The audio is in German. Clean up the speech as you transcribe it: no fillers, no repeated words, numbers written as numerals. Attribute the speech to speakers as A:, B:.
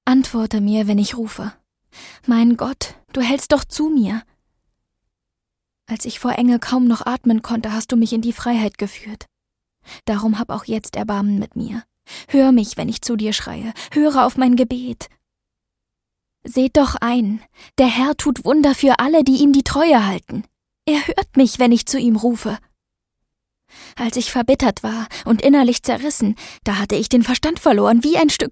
A: Antworte mir, wenn ich rufe. Mein Gott, du hältst doch zu mir. Als ich vor Enge kaum noch atmen konnte, hast du mich in die Freiheit geführt. Darum hab auch jetzt Erbarmen mit mir. Hör mich, wenn ich zu dir schreie. Höre auf mein Gebet. Seht doch ein, der Herr tut Wunder für alle, die ihm die Treue halten. Er hört mich, wenn ich zu ihm rufe. Als ich verbittert war und innerlich zerrissen, da hatte ich den Verstand verloren, wie ein Stück